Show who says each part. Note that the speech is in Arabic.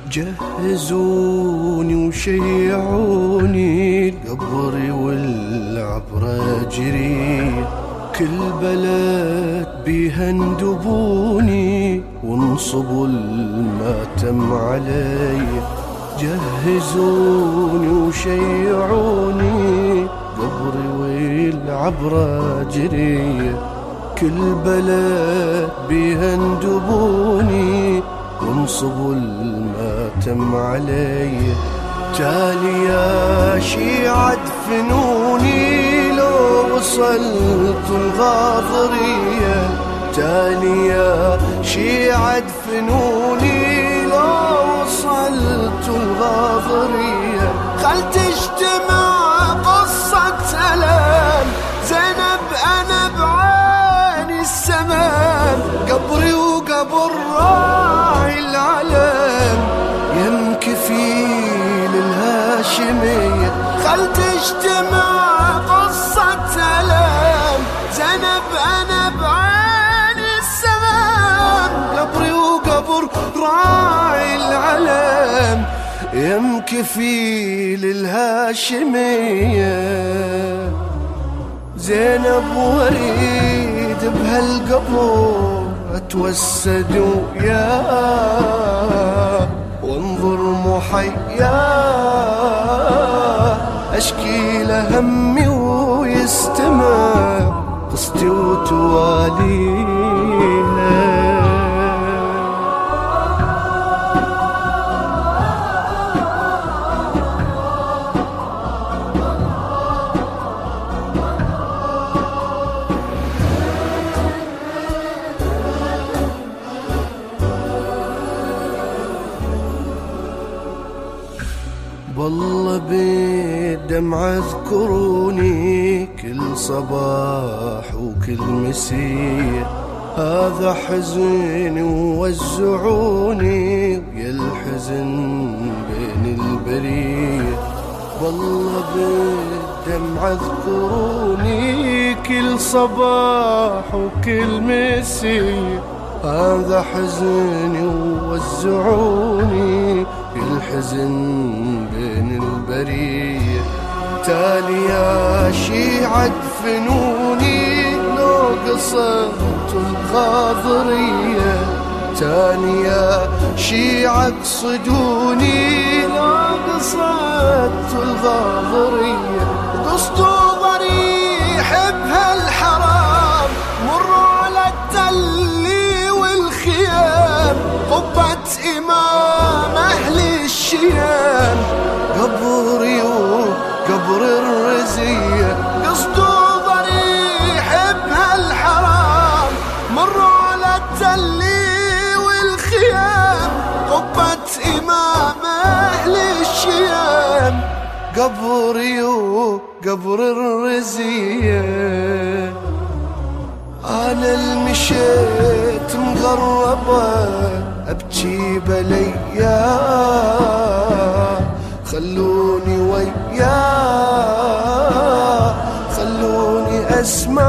Speaker 1: جهزوني وشيعوني القبر والعبرة جري، كل بلد بيها اندبوني وانصبوا الماتم علي. جهزوني وشيعوني قبري والعبرة جري، كل بلد بيها اندبوني وانصبوا الماتم علي. تالي يا شيعة دفنوني لو وصلت الغاضرية، تالي يا شيعة دفنوني لو وصلت الغاضرية. خل تجتمع قصة ألم زينب أنا بعيني السمام، قبري وقبر راعي العلم يم كفيل الهاشمية. خل تجتمع قصة ألم زينب أنا بعيني السمام، قبري وقبر راعي العلم يم كفيل الهاشمية. زينب وريد بهالقبر اتوسد وياه وانظر محياه، اشكي له همي ويستمع قصتي وتواليها. والله بالدمع اذكروني كل صباح وكل مسير، هذا حزن ووزعوني ويا الحزن بين البرية. والله بالدمع اذكروني كل صباح وكل مسير، هذا حزني ووزعوني الحزن بين البرية. تالي يا شيعة دفنوني لو قصدت الغاضرية، تالي يا شيعة اقصدوني لو قصدت الغاضرية. قصدوا ضريح بهالحرام مروا على التل والخيام، قبة إمام أهل الشيام قبري وقبر الرزية. قصدوا ضريح بهالحرام مروا على التل والخيام، قبة إمام أهل الشيام قبري وقبر الرزية. أنا المشيت مغربة أبكي بلياه، خلوني وياه خلوني أسمع